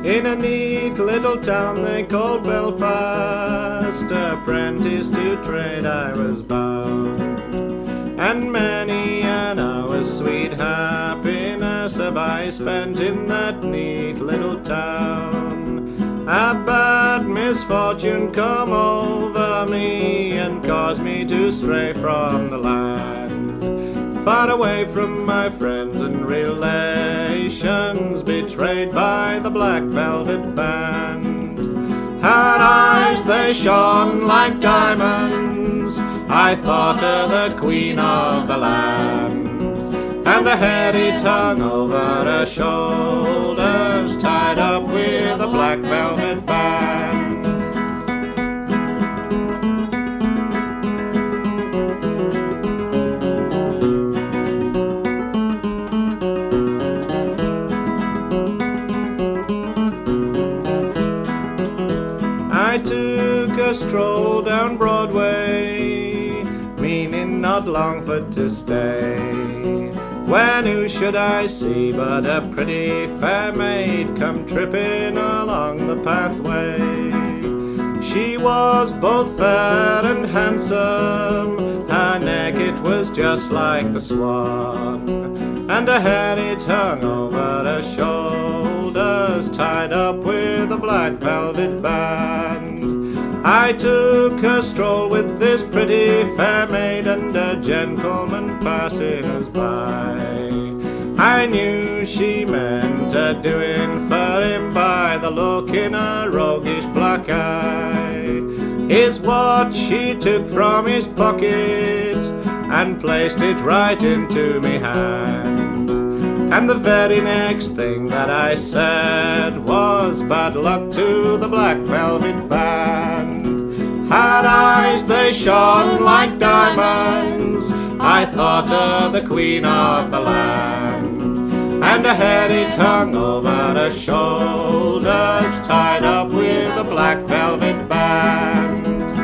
In a neat little town they called Belfast, apprentice to trade I was bound, and many an hour's sweet happiness have I spent in that neat little town. A bad misfortune come over me and caused me to stray from the land, far away from my friends and relations, betrayed by the Black Velvet Band. Her eyes they shone like diamonds, I thought her the queen of the land, and a hairy tongue over her shoulders, tied up with a black velvet band. I took a stroll down Broadway, meaning not long for to stay, when who should I see but a pretty fair maid come tripping along the pathway. She was both fair and handsome, her neck it was just like the swan, and a hairy tongue over her shoulders, tied up with a black velvet band. I took a stroll with this pretty fair maid, and a gentleman passing us by, I knew she meant a doing for him by the look in her roguish black eye. His watch he took from his pocket and placed it right into me hand, and the very next thing that I said was bad luck to the Black Velvet Band. Her eyes they shone like diamonds, I thought her the queen of the land, and a hairy tongue over her shoulders, tied up with a black velvet band.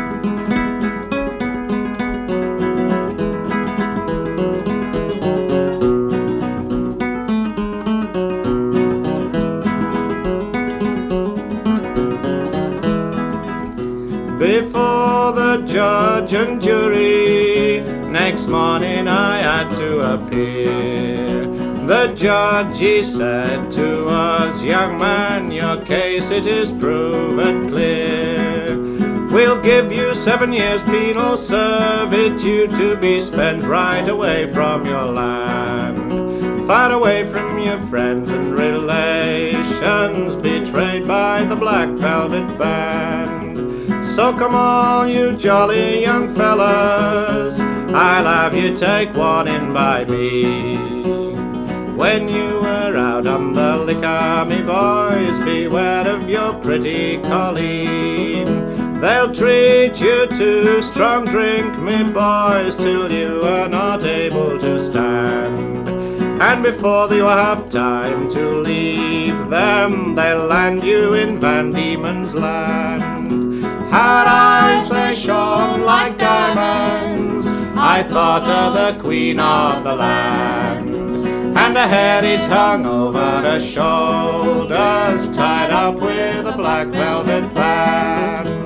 Before the judge and jury, next morning I had to appear. The judge he said to us, young man, your case it is proven clear. We'll give you 7 years penal servitude to be spent right away from your land, far away from your friends and relations, betrayed by the Black Velvet Band. So come on, you jolly young fellas, I'll have you take warning by me. When you are out on the liquor, me boys, beware of your pretty colleen. They'll treat you to strong drink, me boys, till you are not able to stand, and before you have time to leave them, they'll land you in Van Diemen's Land. Her eyes they shone like diamonds, I thought her the queen of the land, and a hairy tongue over her shoulders, tied up with a black velvet band.